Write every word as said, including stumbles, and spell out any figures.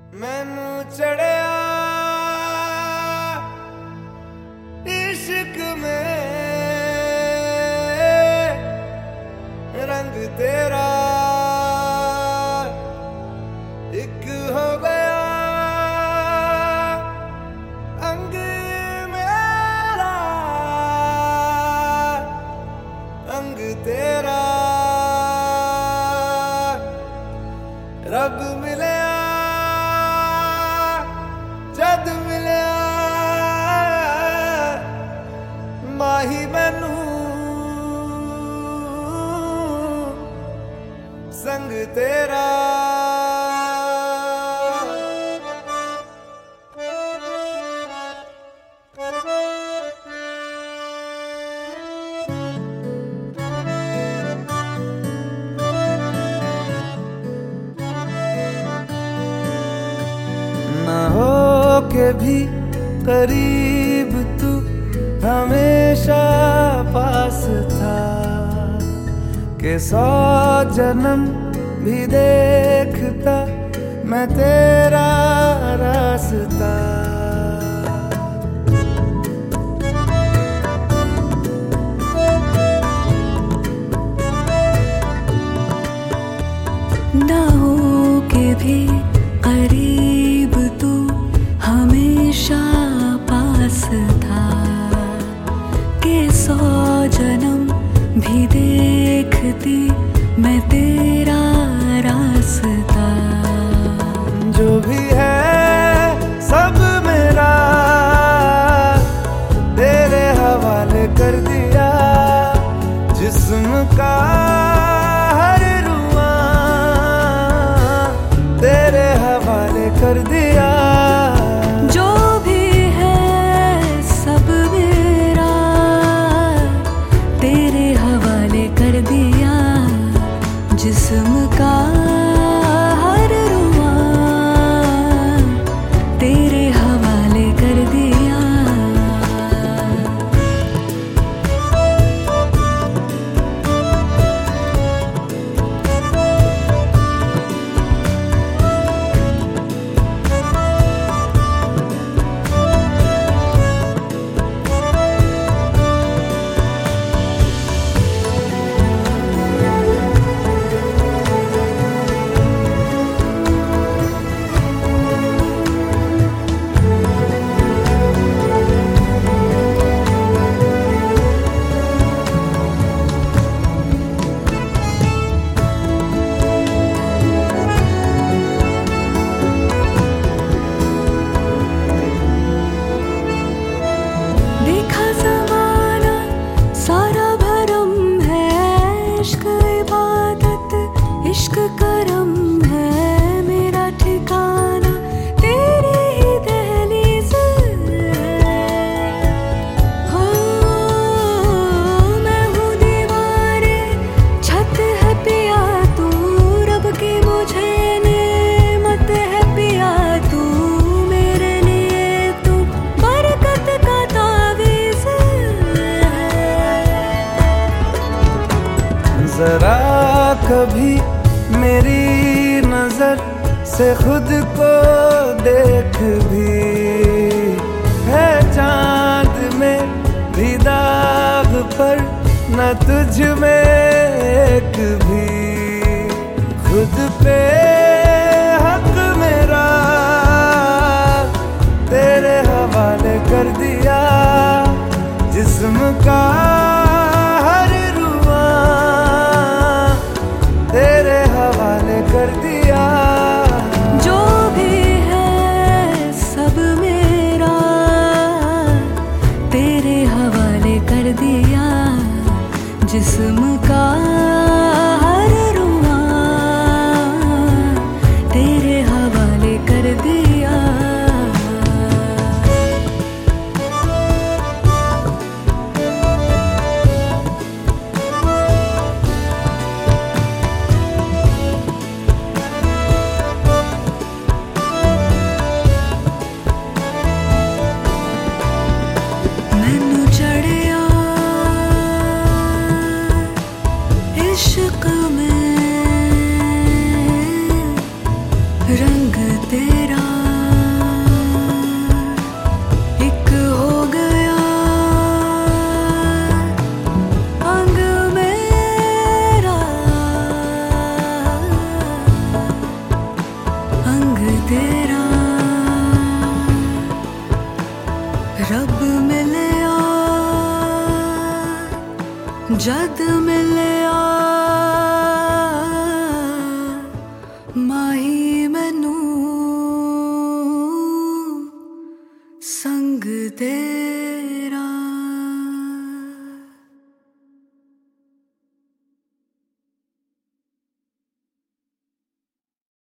मैनू चढ़िया इश्क में रंग तेरा एक हो गया अंग मेरा अंग तेरा रब मिले जद मिले माही मैनू संग तेरा ना हो के भी करीब तू हमेशा पास था के सौ जन्म भी देखता मैं तेरा रास्ता। ना हो के भी करीब तू हमेशा पास था के सौ जन्म भी देखती मैं तेरा रास्ता। जो भी है सब मेरा तेरे हवाले कर दिया जिस्म का हर रुआ तेरे हवाले कर दिया। जो भी है सब मेरा तेरे हवाले कर दिया जिस्म का हर रुआ तेरे हवाले कर दिया। इश्क करम है मेरा ठिकाना तेरी ही दहलीज हो। मैं हूँ दीवारे छत है पिया तू रब की मुझे नेमत है पिया तू मेरे लिए तू बरकत का तावीज़ है। जरा कभी मेरी नजर से खुद को देख भी है चांद में भी दाग पर न तुझ में एक भी खुद पे हक मेरा तेरे हवाले कर दिया जिस्म का हर रुआ तेरे हवाले कर दिया। जो भी है सब मेरा तेरे हवाले कर दिया जिस्म का हर रुआ तेरे हवाले कर दिया। मैनू चढ़िया इश्क में रंग तेरा जद मिलिया माही मैनू संग दे।